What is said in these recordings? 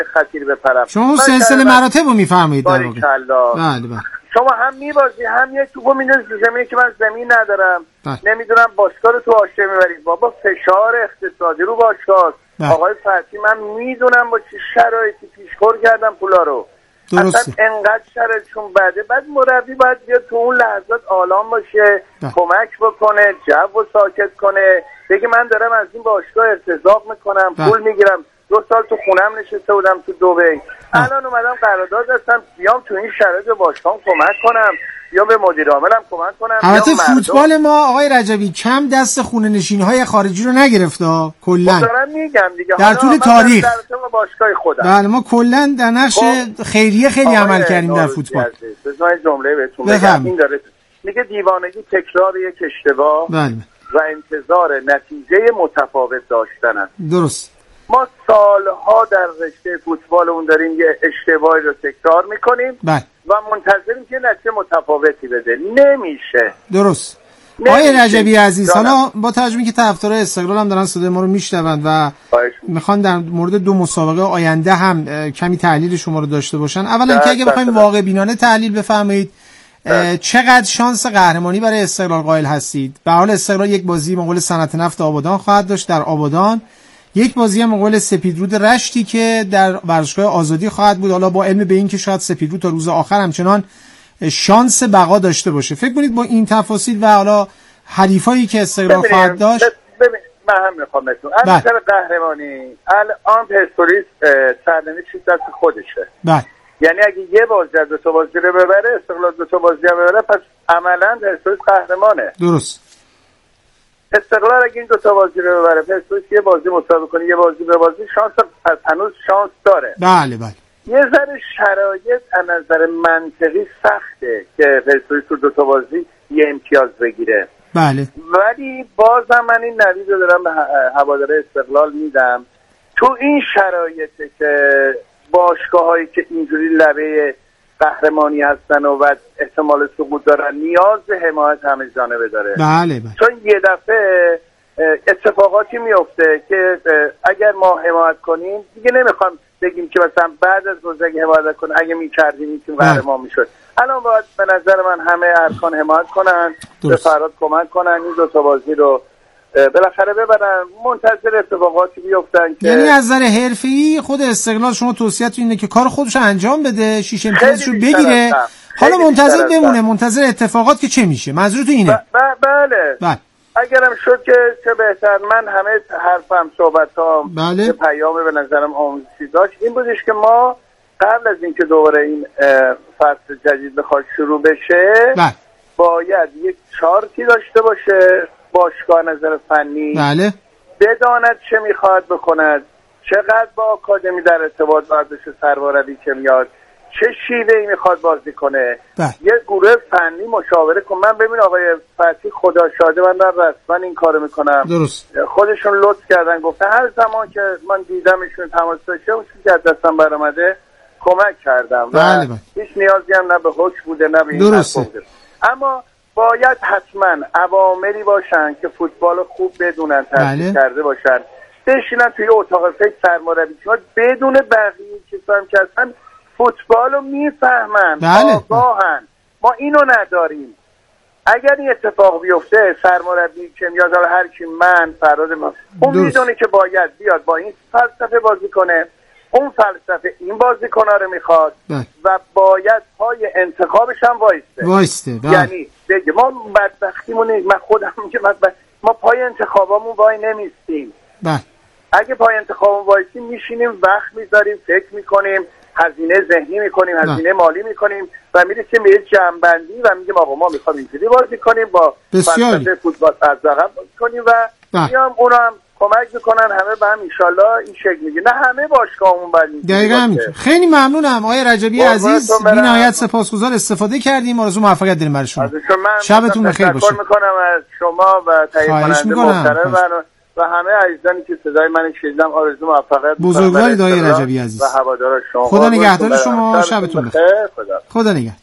خطیر بپرم. شما اون سلسله مراتب رو میفرمایید در واقع. بله بله. شما هم میبازی هم یه توپو میندازی تو زمین که من زمین ندارم. نمیدونم باشگاه رو تو آشته میبرید. بابا فشار اقتصادی رو باشگاه. آقای فتحی من میدونم با چه شرایطی پیشخور کردم پولا رو. اصلا انقدر شرایطشون بده. بعد مربی باید بیاد تو اون لحظات آلام باشه، کمک بکنه، جو ساکت کنه، بگه من دارم از این باشگاه ارتزاق میکنم، پول میگیرم، 2 سال تو خونم نشسته بودم تو دبی، الان اومدم قرارداد هستم بیام تو این شرایط باشگاه کمک کنم یا به مدیر عاملم کمک کنم. البته فوتبال ما آقای رجبی کم دست خونه نشین‌های خارجی رو نگرفته کلا. دارم میگم دیگه در طول تاریخ در باشگاه خودم. بله ما کلا در نقش خیریه خیلی عمل کردیم در فوتبال. بذار جمله بهتون بگم. این داره میگه دیوانگی تکرار یک اشتباه و انتظار نتیجه متفاوت داشتن است. درست. ما سالها در رشته فوتبالمون داریم یه اشتباهی رو تکرار میکنیم و منتظریم که نتیجه متفاوتی بده. نمیشه. درست. آقای رجبی عزیز، حالا با توجه که طرفدارای استقلال هم دارن صدای ما رو میشنوند و میخوان در مورد 2 مسابقه آینده هم کمی تحلیل شما رو داشته باشن، اولا که اگه بخوایم واقع بینانه تحلیل بفرمایید چقدر شانس قهرمانی برای استقلال قائل هستید؟ به حال استقلال یک بازی مقابل صنعت نفت آبادان خواهد داشت در آبادان، یک بازی هم مقابل سپیدرود رشتی که در ورزشگاه آزادی خواهد بود، حالا با علم به این که شاید سپیدرود تا روز آخر همچنان شانس بقا داشته باشه. فکر کنید با این تفاصیل و حالا حریفایی که استقلال خواهد داشت من هم میخوام بهتون از نظر قهرمانی الان پرسپولیس سرنوشتش دست خودشه. یعنی اگه یه بازی از 2 تا بازی رو ببره، استقلال 2 تا بازی رو ببره، پس عملاً پرسپولیس قهرمانه. درست. استقلال اگه این 2 تا بازی رو ببره، پرسپولیس یه بازی مساوی کنه، یه بازی به بازی، شانس هنوز شانس داره. بله. یه ذره شرایط از نظر منطقی سخته که پرسپولیس تو 2 تا بازی یه امتیاز بگیره. بله. ولی بازم من این نوید رو دارم به هواداره استقلال میدم. تو این شرایطه که باشگاه‌هایی که اینجوری لبه قهرمانی هستن و احتمال سقوط دارن نیاز به حمایت همه جانبه داره. بله. چون یه دفعه اتفاقاتی میفته که اگر ما حمایت کنیم دیگه نمیخوام بگیم که مثلا بعد از روز اگه حمایت کنیم اگه می‌کردیم این قهرمان میشد. الان باید به نظر من همه ارکان حمایت کنن، به فراد کمک کنن، این 2 تا بازی رو بالاخره ببرن، منتظر اتفاقاتی بیفتن که یعنی از نظر حرفه‌ای خود استقلال شما توصیه‌تون اینه که کار خودش انجام بده، 6 امتیازشو بگیره، حالا منتظر بمونه، منتظر اتفاقات که چه میشه. منظورتون اینه؟ بله. اگرم شد که چه بهتر. من همه حرفم صحبتام که پیام به نظرم آموزشی داشت این بودش که ما قبل از اینکه دوباره این فصل جدید بخواد شروع بشه باید یک چارتی داشته باشه باشگاه نظر فنی، بداند چه میخواد بکند، چقدر با آکادمی در ارتباط باید بشه، سرباربی که میاد چه شیوهی میخواد بازی کنه، یه گروه فنی مشاوره کن. من ببین آقای فتحی خدا شاده من در رسما این کارو میکنم. درست. خودشون لطف کردن گفتن هر زمان که من دیدمشون تماس داشته و چیزی از دستم برآمده کمک کردم و هیچ نیازی هم نه به حکم بوده نه به این حرف بوده. اما باید حتما عواملی باشن که فوتبال خوب بدونن، تحصیل کرده باشن، بشینن توی اتاق فکر سرمربی بدون بقیه کسایی که اصلا فوتبال رو میفهمن، آگاهن. ما اینو نداریم. اگر این اتفاق بیفته سرمربی که میاد هر کی من فراد ما اون میدونه که باید بیاد با این فلسفه بازی کنه، اون فلسفه این بازیکن‌ها رو میخواد و باید پای انتخابش هم وایسته. یعنی بگه ما بدبختیمون، من خودم میگم ما پای انتخابامون وای نمیستیم. اگه پای انتخابمون وایسیم میشینیم وقت میذاریم، فکر میکنیم، هزینه ذهنی میکنیم، هزینه مالی میکنیم و میرسیم به یه جمع‌بندی و میگیم آقا ما میخوایم اینجوری بازی کنیم، با فلسفه فوتبال از عقب بازی کنیم و میام اونا هم کمک میکنن، همه به هم ان شاءالله این شکل میگیره. نه همه باشگاهمون بعد دقیقاً خیلی ممنونم آقای رجبی عزیز، بی‌نهایت سپاسگزار استفاده کردیم. آرزو موفقیت داریم برای شما. شبتون بخیر باشه. تشکر میکنم از شما و تهیه کننده محترم و همه عزیزانی که صدای من شنیدم. آرزو موفقیت. بزرگواری آقای رجبی عزیز. و هوادار شما. خدا نگهدار شما. شبتون بخیر. خدا نگهدار.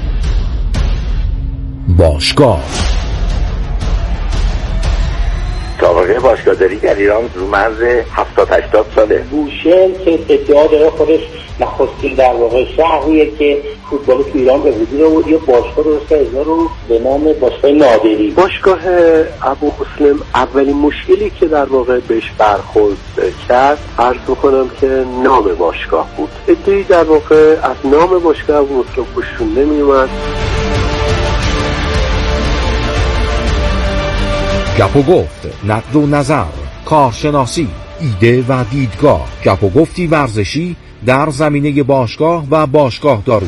باشگاه سابقه باشگاهداری در ایران رو مرز 70-80 ساله. بوشهر که ادعا داره خودش نخستین در واقع شهریه که فوتبال تو ایران به وجود آورد، یه باشگاه درست کرده رو به نام باشگاه نادری. باشگاه ابومسلم اولین مشکلی که در واقع بهش برخورد کرد، عرض میکنم که نام باشگاه بود. ادعایی در واقع از نام باشگاه ابومسلم خوششون نمیومد. گپ و گفت، نقد و نظر، کارشناسی، ایده و دیدگاه. گپ و گفتی ورزشی در زمینه باشگاه و باشگاه داری.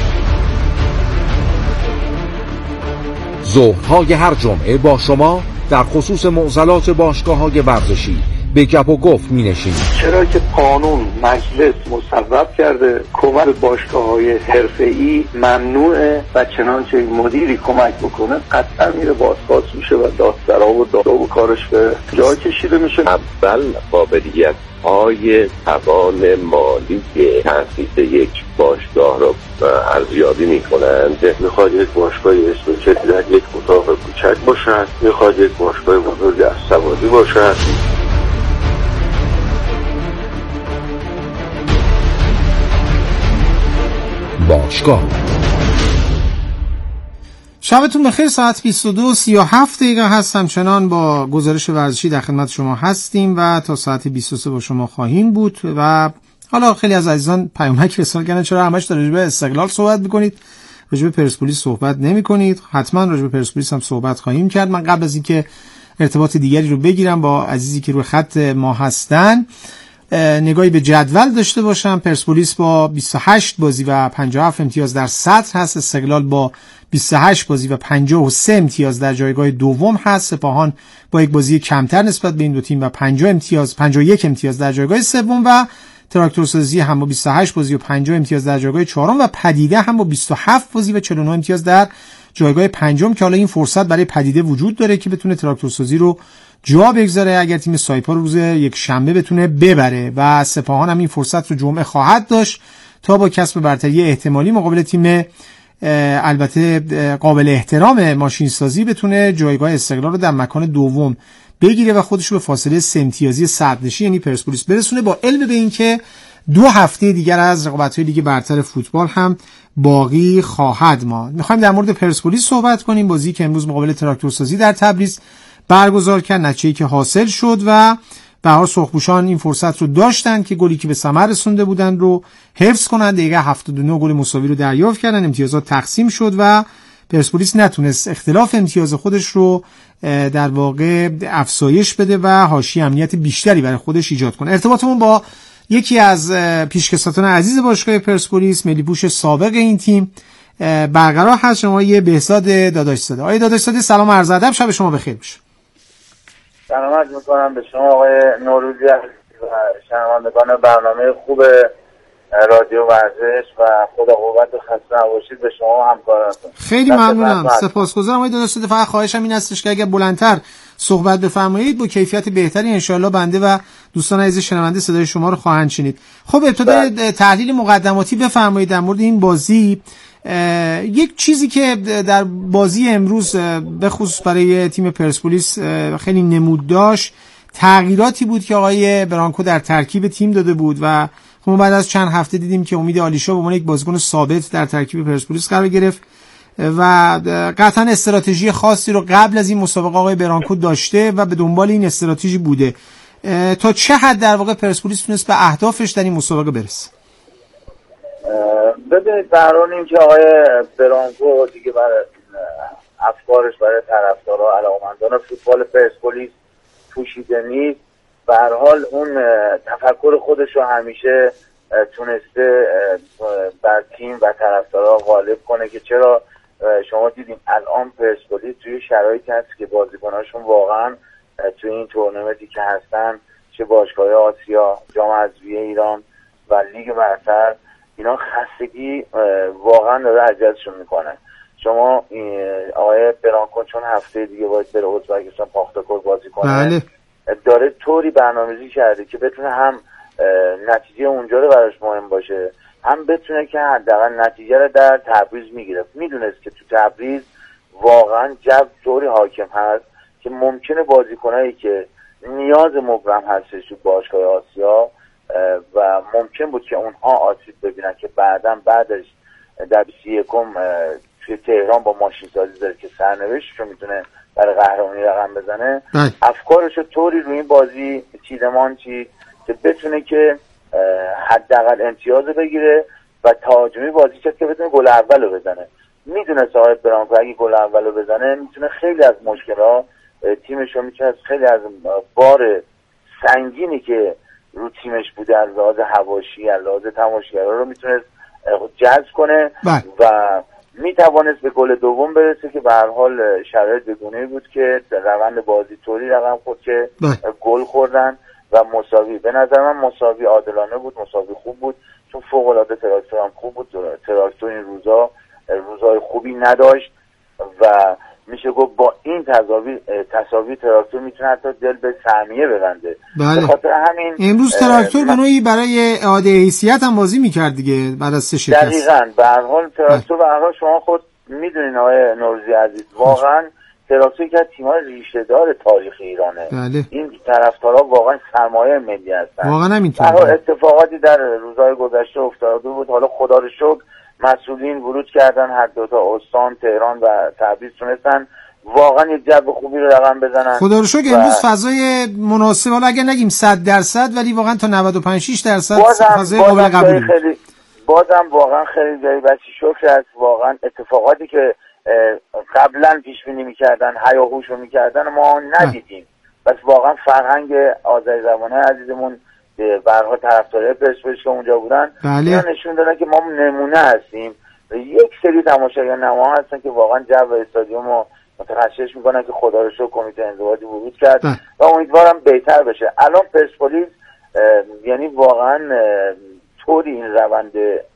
ظهرهای هر جمعه با شما در خصوص معضلات باشگاه‌های ورزشی به گپ و گفت می‌نشینیم. چرا که قانون مجلس مصوب کرده کمک باشگاه‌های حرفه‌ای ممنوعه و چنانچه مدیری کمک بکنه قطعا میره بازخواست میشه و دادسرا و کارش به جای کشیده میشه. اول قابلیت‌های توان مالی تأسیس یک باشگاه را ارزیابی می‌کنند. میخواد یک باشگاه اسمچه در یک اتاق کوچک باشد، میخواد یک باشگاه بزرگ از سواری باشد. باشگاه. شبتون بخیر. ساعت 22:37 هست. همچنان با گزارش ورزشی در خدمت شما هستیم و تا ساعت 23 با شما خواهیم بود. و حالا خیلی از عزیزان پیامک ارسال کردن چرا همش در راجع به استقلال صحبت می‌کنید، راجع به پرسپولیس صحبت نمی‌کنید. حتما راجع به پرسپولیس هم صحبت خواهیم کرد. من قبل از اینکه ارتباط دیگری رو بگیرم با عزیزی که روی خط ما هستن، نگاهی به جدول داشته باشم. پرسپولیس با 28 بازی و 57 امتیاز در صدر هست. استقلال با 28 بازی و 53 امتیاز در جایگاه دوم هست. سپاهان با یک بازی کمتر نسبت به این دو تیم و 51 امتیاز در جایگاه سوم و تراکتورسازی هم با 28 بازی و 50 امتیاز در جایگاه چهارم و پدیده هم با 27 بازی و 49 امتیاز در جایگاه پنجم که حالا این فرصت برای پدیده وجود داره که بتونه تراکتورسازی رو جا بگذاره اگر تیم سایپا روز یک شنبه بتونه ببره و سپاهان هم این فرصت رو جمعه خواهد داشت تا با کسب برتری احتمالی مقابل تیم البته قابل احترام ماشینسازی بتونه جایگاه استقلال رو در مکان دوم بگیره و خودش رو به فاصله 3 امتیازی صدرنشین یعنی پرسپولیس برسونه، با علم به این که 2 هفته دیگر از رقابت‌های لیگ برتر فوتبال هم باقی خواهد ماند. می‌خوایم در مورد پرسپولیس صحبت کنیم، بازی که امروز مقابل تراکتورسازی در تبریز برگزار کرد، نتیجه‌ای که حاصل شد و به هر سرخپوشان این فرصت رو داشتن که گلی که به ثمر رسونده بودن رو حفظ کنن. دقیقه 79 گل مساوی رو دریافت کردن، امتیازات تقسیم شد و پرسپولیس نتونست اختلاف امتیاز خودش رو در واقع افزایش بده و حاشیه امنیت بیشتری برای خودش ایجاد کنه. ارتباطمون با یکی از پیشکسوتان عزیز باشگاه پرسپولیس، ملی‌پوش سابق این تیم برقرار هست. شما یه بهزاد داداشزاده. آقای داداشزاده سلام و عرض ادب، شب شما بخیر باشه. سلام عرض می‌کنم به شما آقای نوروزی و شنوندگان برنامه خوب رادیو ورزش و خدا قوت و خسته نباشید به شما و همکارانتون. خیلی ممنونم، سپاسگزارم آقای داداشزاده. فقط خواهشم این هستش که اگر بلندتر صحبت بفرمایید با کیفیت بهتری انشالله بنده و دوستان عزیز شنونده صدای شما رو خواهند شنید. خب ابتدا تحلیل مقدماتی بفرمایید در مورد این بازی. یک چیزی که در بازی امروز به خصوص برای تیم پرسپولیس خیلی نمود داشت تغییراتی بود که آقای برانکو در ترکیب تیم داده بود و خب بعد از چند هفته دیدیم که امید عالیشا به عنوان یک بازیکن ثابت در ترکیب پرسپولیس قرار گرفت و قطعا استراتژی خاصی رو قبل از این مسابقه آقای برانکو داشته و به دنبال این استراتژی بوده. تا چه حد در واقع پرسپولیس تونست به اهدافش در این مسابقه برسه؟ ببینید برای اینکه آقای برانکو دیگه برای افکارش برای طرفدارا علاقه‌مندان فوتبال پرسپولیس پوشیده نیست، به هر حال اون تفکر خودش رو همیشه تونسته بر تیم و طرفدارا غالب کنه که چرا شما دیدیم الان پرسپولیس توی شرایطی هست که بازیکناشون واقعا توی این تورنمنتی که هستن، چه باشگاه آسیا، جام حذفی ایران و لیگ برتر، اینا خستگی واقعا داره اذیتشون میکنه. شما آقای برانکو چون هفته دیگه باید بره ازبکستان پاختاکور بازی کنه، بله. داره طوری برنامه‌ریزی کرده که بتونه هم نتیجه اونجا رو براش مهم باشه، هم بتونه که حداقل نتیجه رو در تبریز میگیره. میدونست که تو تبریز واقعا جو طوری حاکم هست که ممکنه بازیکنایی که نیاز مبرم هستش تو باشگاه آسیا و ممکن بود که اونها آسیب ببینن که بعدش در 21 توی تهران با ماشین سازی داره که سرنوشتشو میتونه برای قهرمانی رقم بزنه، افکارشو طوری روی این بازی چیدمان چید که بتونه که حداقل امتیاز بگیره و تهاجمی بازی کرد که بتونه گل اولو بزنه. میدونه صاحب برانکو اگه گل اولو بزنه میتونه خیلی از مشکلات تیمشو میتونه از خیلی از بار سنگینی که رو تیمش بوده از لحاظ حواشی از لحاظ تماشاگرها رو میتونه جذب کنه و میتوانست به گل دوم برسه که به هر حال شرایط بگونه بود که روند بازی طوری رقم خورد که گل خوردن و مساوی. به نظر من مساوی عادلانه بود، مساوی خوب بود، چون فوق العاده تراکتور هم خوب بود. تراکتور این روزای خوبی نداشت و میشه گفت با این تساوی تراکتور میتونه حتی دل به سهمیه ببنده. بله. به خاطر همین امروز تراکتور به نوعی برای اعاده حیثیت هم بازی میکرد دیگه بعد از 3 شکست. دقیقاً. به هر حال تراکتور به هر حال شما خود میدونین آقای نوروزی عزیز، واقعا تراکتور که تیم‌های ریشه‌دار تاریخ ایرانه. بله. این طرفدارا واقعا سرمایه ملی هستن. واقعا همینطوره. اتفاقاتی در روزهای گذشته افتاده بود، حالا خدا رو شکر مسئولین ورود کردن، هر دو تا استان تهران و تبریز تونستن واقعا یه جو خوبی رو رقم بزنن. خدا رو شکر امروز فضای مناسب، حالا اگه نگیم 100% ولی واقعا تا 95-6% فضای قابل قبولی. بازم واقعا خیلی جایی بچی شکر است. واقعا اتفاقاتی که قبلا پیش بینی می‌کردن، هیاهوش رو می‌کردن، ما ندیدیم. بس واقعا فرهنگ آذری زبانه عزیزمون به هر حال طرفدارای پرسپولیس که اونجا بودن اینا نشون دادن که ما نمونه هستیم. یک سری تماشاگر نما هستن که واقعا جو استادیوم رو متخشش میکنن که خدا رو شکر کمیته انضباطی ورود کرد و امیدوارم بهتر بشه. الان پرسپولیس یعنی واقعا طوری این روند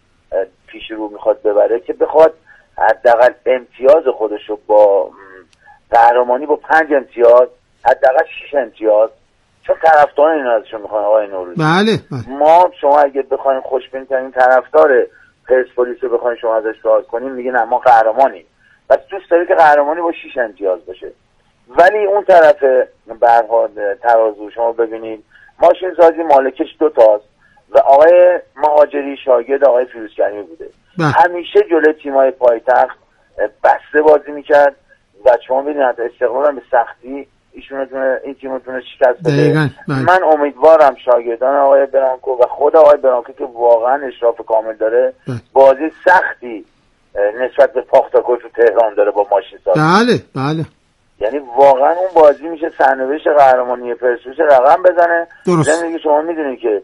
پیش رو میخواد ببره که بخواد حداقل امتیاز خودش رو با قهرمانی با 5 امتیاز حداقل 6 امتیاز، چون طرفداران این ازشون میخوان آقای نوروزی. بله. ما شما اگه بخواید خوشبین‌ترین طرفدار پرسپولیس رو بخواید شما ازش سوال کنین میگه نه ما قهرمانیم. بس دوست داره که قهرمانی با 6 امتیاز باشه. ولی اون طرف به هر حال ترازو شما ببینید ماشین سازی مالکش 2 تاست و آقای مهاجری شاگرد آقای فیروزکریمی بوده. همیشه جلوی تیم‌های پایتخت بسته بازی میکرد و شما ببینید استقلال هم به سختی این تیمتونه شکست بده. من امیدوارم شاگردان آقای برانکو و خود آقای برانکو که واقعا اشراف کامل داره بازی سختی نسبت به پاختاکوچ تو تهران داره با ماشین سازی. بله. یعنی واقعا اون بازی میشه سرنوشت قهرمانی پرسپولیس رقم بزنه. درست. شما میدونید که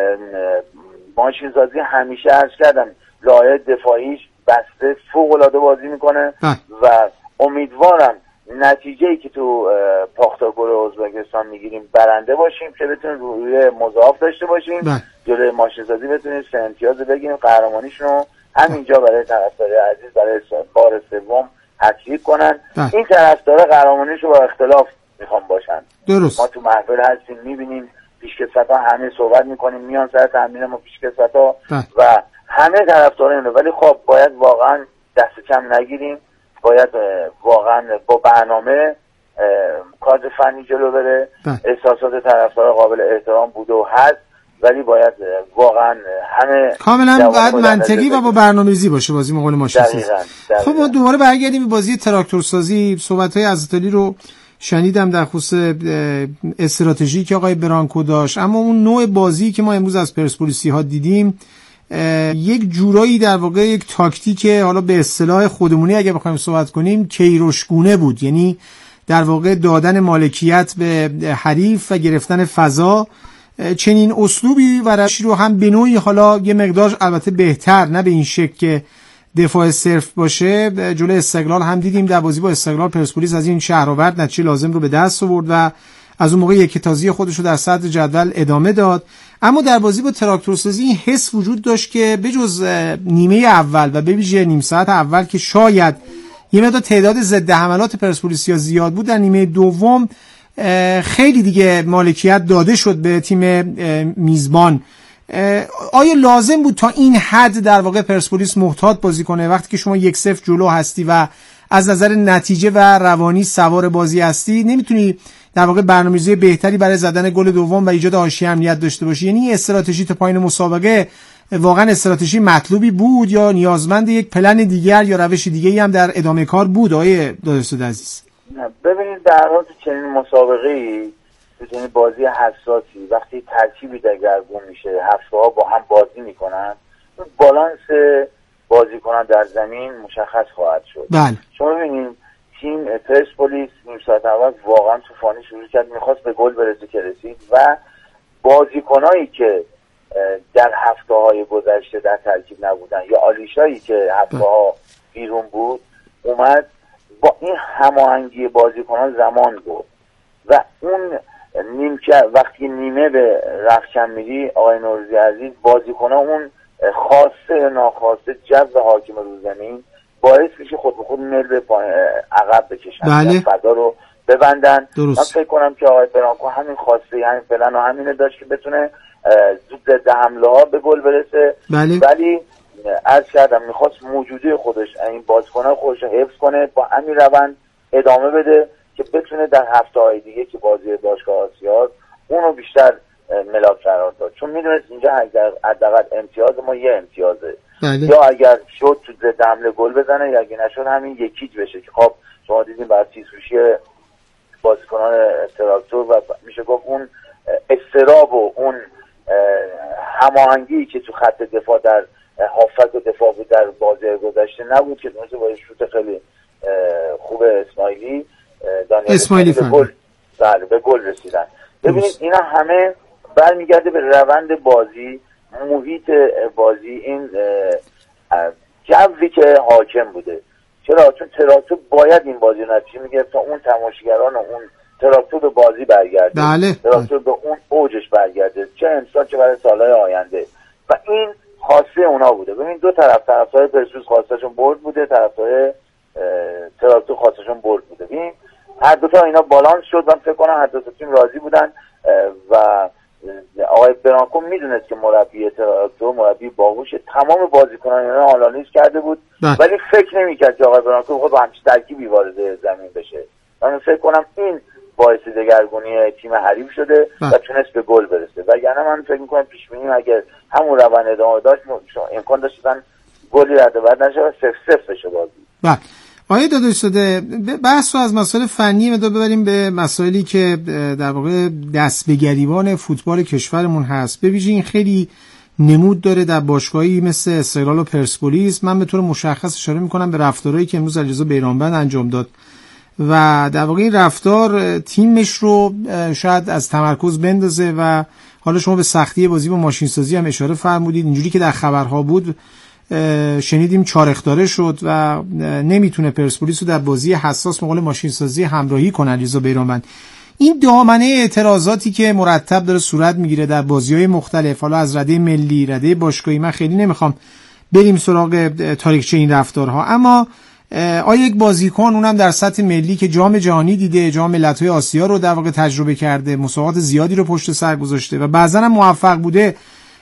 ماشین سازی همیشه عرض کردم لایه دفاعیش بسته فوق العاده بازی میکنه و امیدوارم نتیجه‌ای که تو پاختاکور ازبکستان میگیریم برنده باشیم که بتونیم روی مضاعف داشته باشیم، جلوی ماشین سازی بتونیم 3 امتیاز بگیریم، قهرمانیشون رو همینجا برای طرفدارای عزیز برای بار سوم هتریک کنن. این طرفدارا قهرمانیشو با اختلاف میخوان باشن. درست. ما تو محفل هستیم میبینیم پیشکسوت‌ها همه صحبت میکنیم میان سر تمرین ما پیشکسوت‌ها و همه طرفدارا اینو، ولی خب باید واقعا دست کم نگیریم، باید واقعا با برنامه کار فنی جلو بره. احساسات طرفدارا قابل احترام بوده و هست، ولی باید واقعا همه کاملا باید منطقی و با برنامه‌ریزی باشه بازی مقابل ماشین سازی. خب ما دوباره برگردیم به بازی تراکتورسازی. صحبت‌های عزت‌علی رو شنیدم در خصوص استراتژی که آقای برانکو داشت، اما اون نوع بازی که ما امروز از پرسپولیسی‌ها دیدیم یک جورایی در واقع یک تاکتیک، حالا به اصطلاح خودمونی اگه بخوایم صحبت کنیم، کیروشگونه بود. یعنی در واقع دادن مالکیت به حریف و گرفتن فضا. چنین اسلوبی ورشی رو هم به نوعی حالا یه مقدار البته بهتر، نه به این شکل که دفاع صرف باشه، جلوی استقلال هم دیدیم. در بازی با استقلال پرسپولیس از این شهرآورد نتیجه لازم رو به دست آورد و از اون موقع یکتازی خودش رو در صدر جدول ادامه داد. اما در بازی با تراکتورسازی این حس وجود داشت که بجز نیمه اول و به ویژه نیم ساعت اول که شاید یه مقدار تعداد ضد حملات پرسپولیسیا زیاد بود، در نیمه دوم خیلی دیگه مالکیت داده شد به تیم میزبان. آیا لازم بود تا این حد در واقع پرسپولیس محتاط بازی کنه وقتی که شما 1-0 جلو هستی و از نظر نتیجه و روانی سوار بازی هستی، نمیتونی در واقع برنامه‌ریزی بهتری برای زدن گل دوم و ایجاد حاشیه امنیت داشته باشی؟ یعنی استراتژی تا پایان مسابقه واقعا استراتژی مطلوبی بود یا نیازمند یک پلن دیگر یا روش دیگه‌ای هم در ادامه کار بود آقای دادستان عزیز؟ ببینید در حال چنین مسابقه‌ای، چنین بازی حساسی، وقتی ترکیبی دگرگون میشه، هفته‌ها با هم بازی میکنن، بالانس بازیکنان در زمین مشخص خواهد شد. بله. شما ببینید تیم پرسپولیس نیم ساعت اول واقعا طوفانی شروع کرد، میخواست به گل برسه که رسید و بازیکنایی که در هفته‌های گذشته در ترکیب نبودن یا آلیشایی که هفته‌ها بیرون بود اومد با این هماهنگی بازیکنان زمان بود و اون وقتی نیمه به رخشن میری آقای نوروزی عزیز، بازیکنان اون خاصه ناخواسته جو حاکم رو زمین باعث میشه خود به خود میل به عقب بکشن. بله. فضا رو ببندن. درست. من فکر کنم که آقای برانکو همین خواسته، همین پلن و همینه داشت که بتونه زود ضد حمله ها به گل برسه. بله. ولی از کردم میخواست موجودی خودش، این بازیکنان خودش رو حفظ کنه، با همین روند ادامه بده که بتونه در هفته‌های دیگه که بازی باشگاه آسیا اونو بیشتر ملاک قرار داد، چون میدونست اینجا حداقل امتیاز ما یه امتیازه. بله. یا اگر شد تو ضد حمله گل بزنه یا اگه نشد همین یکیج بشه که خب شما دیدین بعد تیزهوشی بازیکنان تراکتور و میشه گفت اون استراب و اون هماهنگی که تو خط دفاع در هافک و دفاع بود در بازی گذشته نبود که مثلا با شوت خیلی خوب اسماعیلی به گل رسیدن. ببینید اینا همه برمیگرده به روند بازی، محیط بازی، این جوی که حاکم بوده. چرا؟ چون تراکتور باید این بازی نتیجه میگرفت تا اون تماشاگران و اون تراکتور به بازی برگرده. بله. تراکتور به اون اوجش برگرده، چه امسال چه برای سالهای آینده، و این خواسته اونا بوده. ببین دو طرفدار پرسپولیس خواستشون برد بوده، طرفدار تراکتور خواستشون برد بوده. ببین هر دو تا اینا بالانس شد. من فکر کنم هر دو تا تیم راضی بودن و آقای برانکو میدونست که مربی تراکتور مربی باهوشه، تمام بازیکنان اینا آنالیز کرده بود. ولی فکر نمی‌کرد که آقای برانکو بخواد با همچین ترکیبی وارد زمین بشه. من فکر کنم این باعث دگرگونی تیم حریف شده و تونست به گل برسه. وگرنه من فکر می‌کنم پیش بینی اگر همون روند ادامه داشت امکان داشتن گلی رد بعد نشه و 0-0 بشه بازی. بله. آقای داداشزاده، بحث رو از مسائل فنی ببریم به مسائلی که در واقع دست به گریبان فوتبال کشورمون هست. به ویژه این خیلی نمود داره در باشگاهی مثل استقلال و پرسپولیس. من به طور مشخص اشاره میکنم به رفتارهایی که امروز علیرضا بیرانوند انجام داد و در واقع این رفتار تیمش رو شاید از تمرکز بندازه و حالا شما به سختی بازی با ماشین سازی هم اشاره فرمودید. اینجوری که در خبرها بود شنیدیم چارخداره شد و نمیتونه پرسپولیس رو در بازی حساس مقابل ماشین سازی همراهی کنه. علیرضا بیرانوند این دامنه اعتراضاتی که مرتب داره صورت میگیره در بازی‌های مختلف، حالا از رده ملی، رده باشگاهی، من خیلی نمیخوام بریم سراغ تاریخچه این رفتارها، اما آیا یک بازیکن اونم در سطح ملی که جام جهانی دیده، جام ملت‌های آسیا رو در واقع تجربه کرده، مسابقات زیادی رو پشت سر گذاشته و بعضا هم موفق بوده،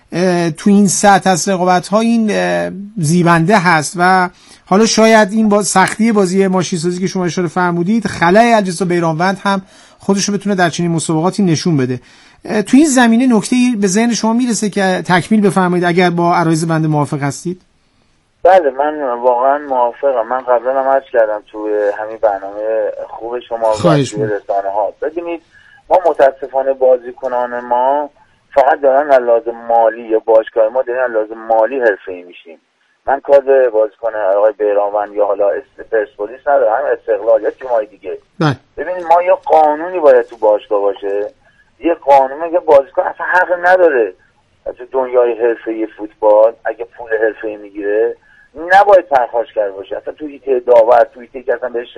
تو این سطح از رقابت‌ها این زیبنده هست و حالا شاید این سختی بازی ماشین سازی که شما اشاره فرمودید خلای علیرضا بیرانوند هم خودش رو بتونه در چنین مسابقاتی نشون بده. تو این زمینه نکته‌ای به ذهن شما میرسه که تکمیل بفرمایید اگر با عرایض بنده موافق هستید؟ بله من واقعا موافقم. من قبلا هم عرض کردم تو همین برنامه خوب شما و رسانه‌ها. ببینید ما متاسفانه بازیکنان ما فقط دارن از لحاظ مالی یا باشگاه ما دارن از لحاظ مالی حرفه‌ای میشیم. من کار به بازیکن آقای بیرانوند یا حالا پرسپولیس ندارم، هم استقلال یا تیم‌های دیگه. ببینید ما یه قانونی باید تو باشگاه باشه، یه قانونی که بازیکن اصلا حق نداره تو دنیای حرفه‌ای فوتبال اگه پول حرفه‌ای میگیره نباید پرخاشگر باشه، اصلا تو هیته داور، تو هیته که اصلا بهش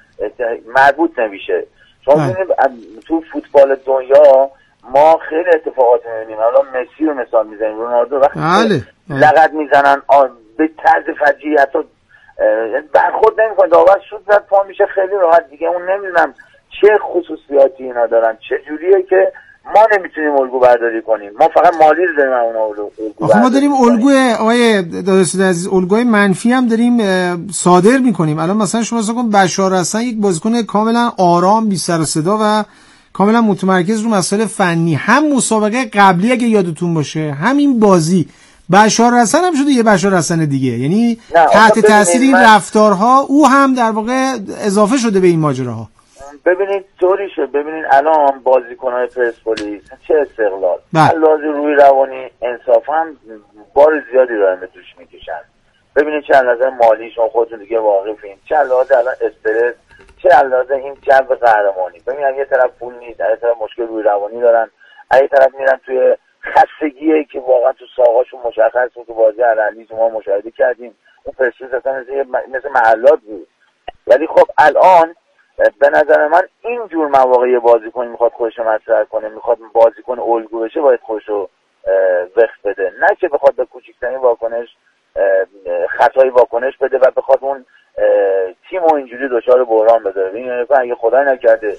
مربوط نمیشه. شما ببینید تو فوتبال دنیا ما خیلی اتفاقات می‌بینیم. حالا مسی رو مثال میزنیم، رونالدو وقتی لغت میزنن به طرز فجیعی حتی برخورد نمی‌کنه، داور شوت زد پا میشه خیلی راحت دیگه. اون نمیدونم چه خصوصیاتی اینا دارن، چه جوریه که ما نمیتونیم الگو برداری کنیم، ما فقط مالی رو داریم اون الگو برداری. ما داریم الگوی آقای دادرساده عزیز الگوی منفی هم داریم صادر میکنیم. الان مثلا شما فکر کن بشار حسن یک بازیکن کاملا آرام، بی سر و صدا و کاملا متمرکز رو مسائل فنی، هم مسابقه قبلی اگه یادتون باشه همین بازی بشار حسن هم شده یه بشار حسن دیگه، یعنی تحت تاثیر این رفتارها او هم در واقع اضافه شده به این ماجراها. ببینید طوریشه، ببینید الان بازیکن‌های پرسپولیس چه استقلال لازم روی روانی انصافا بار زیادی دارن به توش میکشن. ببینید چه لازم مالی، شما خودتون دیگه واقفین، چه لازم الان استرس، چه لازم این جو قهرمانی. ببینید یه طرف پول نیست، یه طرف مشکل روی روانی دارن، یه طرف میرن توی خستگیه که واقعا تو ساقاشون مشخص بود. تو بازی علی ما مشاهده کردیم اون پرسپولیس اصلا مثل محلات بود. ولی خب الان به نظر من این جور مواقع بازیکن میخواد خودشو مطرح کنه، میخواد بازیکن الگو بشه، باید خودشو وقت بده، نه که بخواد به کوچکترین واکنش خطایی واکنش بده و بخواد اون تیم و اینجوری دچار بحران بذاره. این اگه خدای نکرده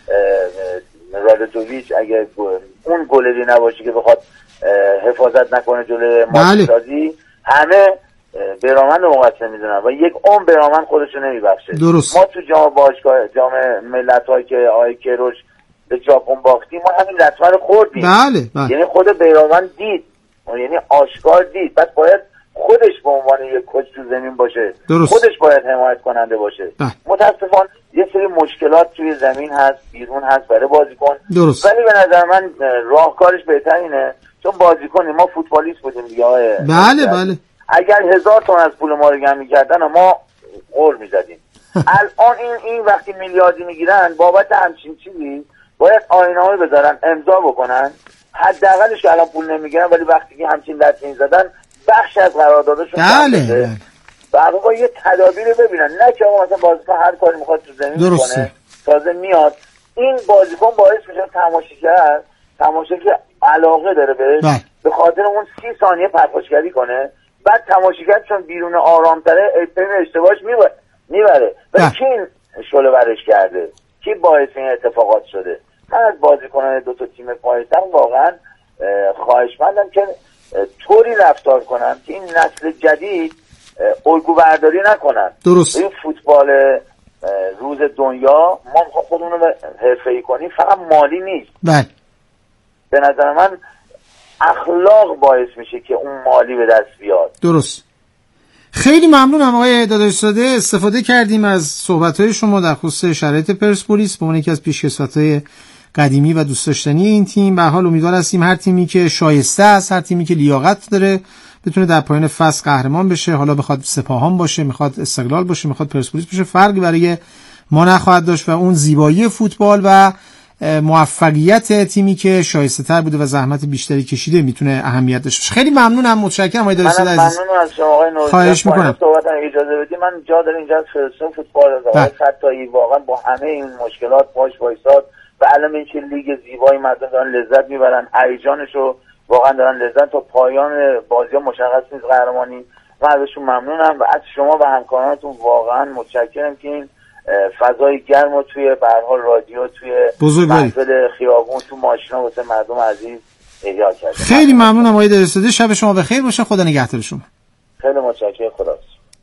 رادوتوویچ اگه اون گلری نباشه که بخواد حفاظت نکنه جلوی ماتشازی، همه برامن رو مقصر میدونن و یک عمر برامن خودشو نمیبخشه. ما تو جام ملت‌ها که آقای کیروش به ژاپن باختیم ما همین لطمه رو خوردیم. بله. یعنی خود برامن دید، یعنی آشکار دید. بعد باید خودش به عنوان یک کوچ تو زمین باشه، خودش باید حمایت کننده باشه. متاسفانه یه سری مشکلات توی زمین هست، بیرون هست برای بازیکن، ولی به نظر من راهکارش بهتر اینه، چون بازیکن ما فوتبالیست بودیم دیگه. بله. اگر 1000 تومن از پول ما رو جمع می‌کردن ما قول می‌زدیم. الان این وقتی میلیاردی میگیرن بابت همچین چیزی باید آیین‌نامه بذارن، امضا بکنن، حداقلش الان پول نمیگیرن، ولی وقتی که همچین لطمه‌ای زدن بخش از قراردادشون بله. واقعا یه تدابیر ببینن، نه که مثلا بازیکن هر کاری میخواد تو زمین کنه تازه میاد. این بازیکن باعث میشه تماشاگر علاقه داره بهش، به خاطر اون 30 ثانیه پرخاشگری کنه، بعد تماشاگر چون بیرون آرام‌تره اشتباهش میبره. ولی کی این شعله ورش کرده؟ کی باعث این اتفاقات شده؟ من از بازیکنان دو تا تیم پایتخت واقعا خواهشمندم که طوری رفتار کنن که این نسل جدید الگو برداری نکنن. این فوتبال روز دنیا ما میخوام خودمون رو حرفه‌ای کنیم، فقط مالی نیست. به نظر من اخلاق باعث میشه که اون مالی به دست بیاد. درست. خیلی ممنونم آقای دادرساده، استفاده کردیم از صحبت‌های شما در خصوص شرایط پرسپولیس به عنوان یکی از پیشکسوت‌های قدیمی و دوست داشتنی این تیم. به حال امیدوار هستیم هر تیمی که شایسته است، هر تیمی که لیاقت داره بتونه در پایان فصل قهرمان بشه. حالا بخواد سپاهان باشه، میخواد استقلال باشه، میخواد پرسپولیس باشه، فرقی برای ما نخواهد داشت و اون زیبایی فوتبال و موفقیت تیمی که شایسته تر بوده و زحمت بیشتری کشیده میتونه اهمیت داشته باشه. خیلی ممنونم، متشکرم آقای دادرساده عزیز. ممنونم از شما آقای نوری. خواهش میکنم. صحبت اجازه بدید من جا داره اینجا فدراسیون فوتبال خطایی واقعا با همه این مشکلات باش وایساد و الان این چه لیگ زیبایی مردم دارن لذت میبرن، هیجانشو واقعا دارن لذت تا پایان بازی‌ها مشخص نیست قهرمانی. من ازشون ممنونم و از شما و همکارانتون واقعا متشکرم که این فضای گرم و توی به هر حال رادیو، توی محفل خیابون، تو ماشینا واسه مردم عزیز احیا کردید. خیلی ممنونم آقای دادرساده، شب شما بخیر باشه، خدا نگهدار شما. خیلی متشکرم، خدا.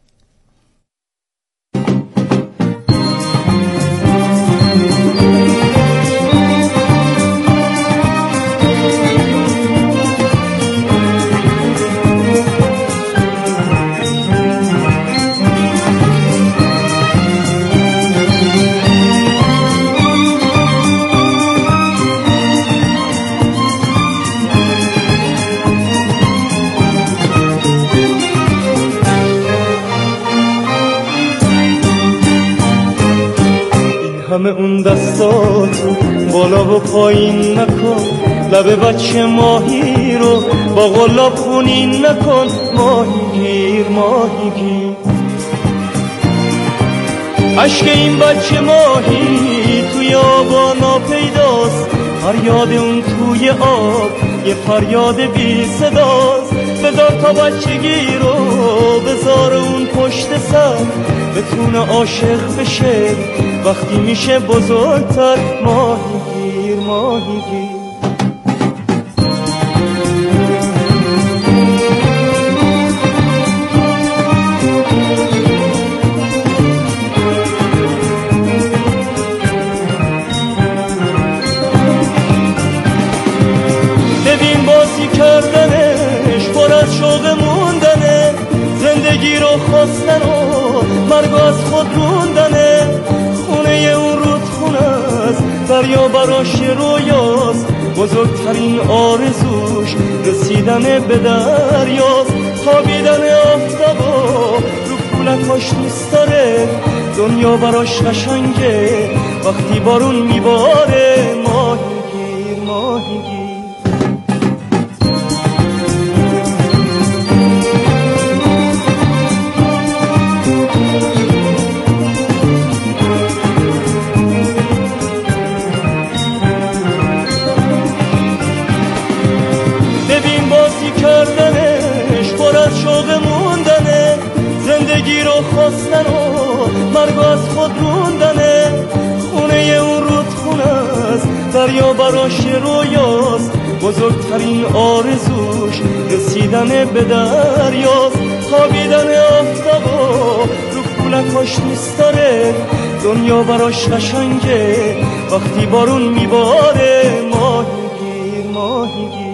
همه اون دستاتو بالا و پایین نکن، لب بچه ماهی رو با غلاب خونین نکن، ماهی گیر عشق این بچه ماهی توی آبانا پیداست، فریاد اون توی آب یه فریاد بی صداست. بذار تا بچگی رو بذار اون پشت سر، بتونه عاشق بشه وقتی میشه بزرگتر. ماهی گیر و خواستن و مرگ از خود روندنه. خونه اون رودخونه است، دریا براش رویاست، بزرگترین آرزوش رسیدن به دریاست. خوابیدن آفتابا رو پولکاش دوست داره، دنیا براش قشنگه وقتی بارون میباره. ماهیگیر ماهیگیر ببین بازی کردنش پر از شوق موندنه، زندگی رو خواستن و مرگ از خود روندنه. خونه اون رودخونه است، دریا براش رویاست، بزرگترین آرزوش رسیدن به دریاست. خوابیدن آفتابا رو پولکاش دوست داره، دنیا براش قشنگه وقتی بارون میباره. ماهیگیر ماهیگیر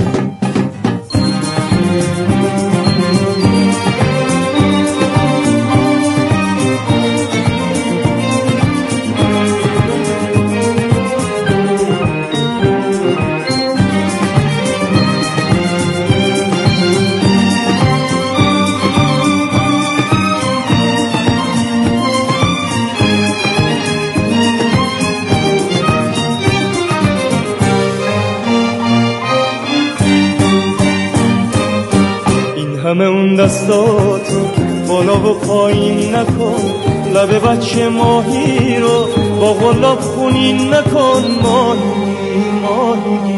همه اون دستاتو بالا و پایین نکن، لب بچه ماهی رو با غلاب خونین نکن. ماهی ماهی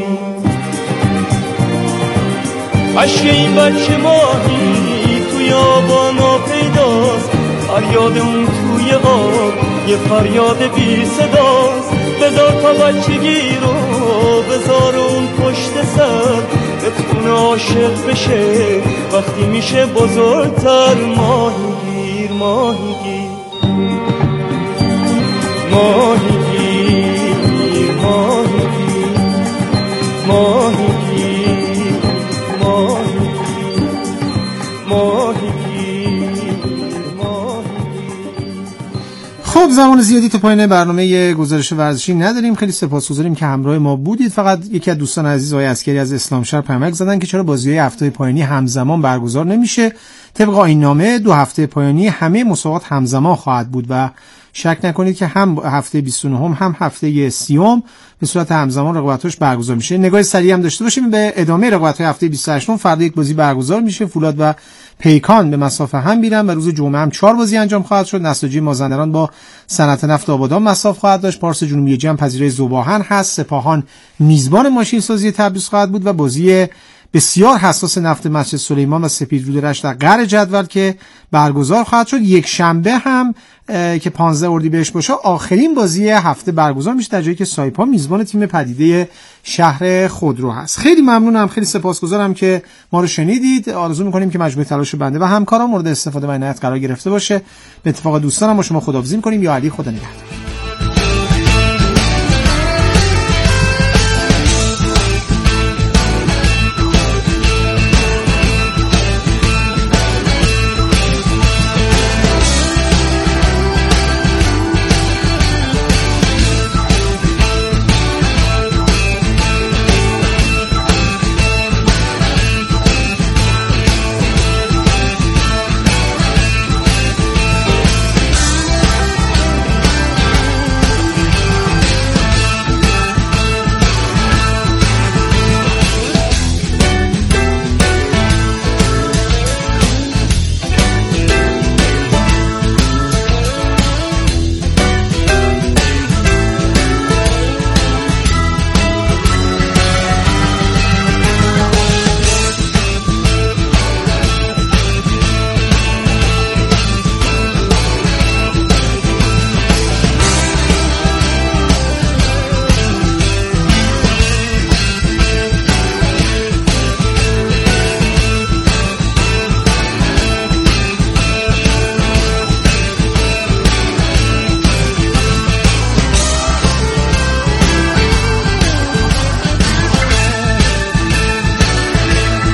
عشق این بچه ماهی توی آبانا پیداست، فریاد اون توی آب یه فریاد بی صداست. بذار تا بچگی رو بذار اون پشت سر، بتونه عاشق بشه وقتی میشه بزرگتر. ماهیگیر ماهیگیر ماهیگیر ماهیگیر ماهیگیر ماهیگیر ماهیگیر. خب زمان زیادی تو پایان برنامه گزارش ورزشی نداریم. خیلی سپاسگزاریم که همراه ما بودید. فقط یکی از دوستان عزیز آقای عسکری از اسلامشهر پیامک زدن که چرا بازی‌های هفته پایانی همزمان برگزار نمیشه. طبق آیین‌نامه 2 هفته پایانی همه مسابقات همزمان خواهد بود و شک نکنید که هم هفته 29 هم هفته 30 به صورت همزمان رقابت‌هاش برگزار میشه. نگاه سریع هم داشته باشیم به ادامه رقابت‌های هفته 28. فردا یک بازی برگزار میشه، فولاد و پیکان به مسافه هم میرن و روز جمعه هم 4 بازی انجام خواهد شد. نساجی مازندران با صنعت نفت آبادان مساف خواهد داشت. پارس جنوبی جم پذیرای ذوباهن هست. سپاهان میزبان ماشین سازی تبریز خواهد بود و بازی بسیار حساس نفت مسجد سلیمان و سپیدرود رشت در قعر جدول که برگزار خواهد شد. یک شنبه هم که 15 اردیبهشت باشه آخرین بازی هفته برگزار میشه در جایی که سایپا میزبان تیم پدیده شهر خودرو هست. خیلی ممنونم، خیلی سپاسگزارم که ما رو شنیدید. آرزو میکنیم که مجموع تلاش بنده و همکاران مورد استفاده و عنایت قرار گرفته باشه. به اتفاق دوستانم با شما خداحافظی میکنیم. یا علی، خدا نگهدار.